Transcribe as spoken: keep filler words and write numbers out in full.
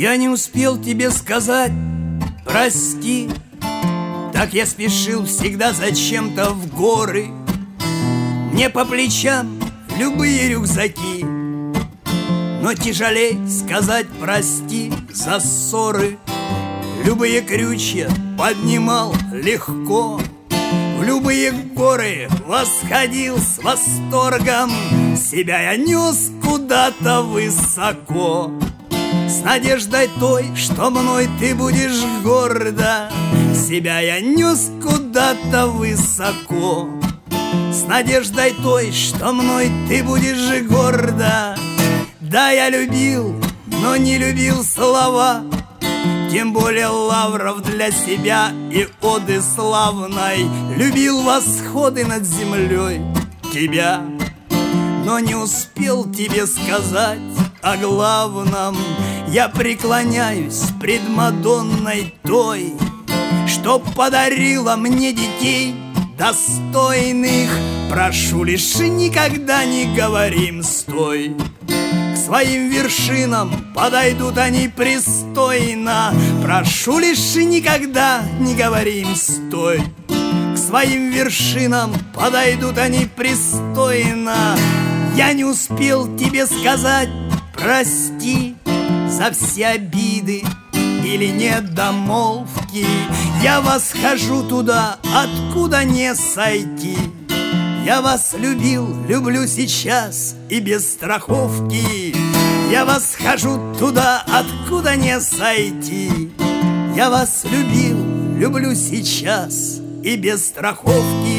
Я не успел тебе сказать прости, так я спешил всегда зачем-то в горы. Мне по плечам любые рюкзаки, но тяжелей сказать прости за ссоры. Любые крючья поднимал легко, в любые горы восходил с восторгом. Себя я нес куда-то высоко, с надеждой той, что мной ты будешь горда. Себя я нес куда-то высоко, с надеждой той, что мной ты будешь горда. Да, я любил, но не любил слова, тем более лавров для себя и оды славной. Любил восходы над землей тебя, но не успел тебе сказать о главном. Я преклоняюсь пред Мадонной той, что подарила мне детей достойных. Прошу лишь никогда не говорим стой, к своим вершинам подойдут они пристойно. Прошу лишь никогда не говорим стой, к своим вершинам подойдут они пристойно. Я не успел тебе сказать прости за все обиды или недомолвки. Я восхожу туда, откуда не сойти. Я вас любил, люблю сейчас и без страховки. Я восхожу туда, откуда не сойти. Я вас любил, люблю сейчас и без страховки.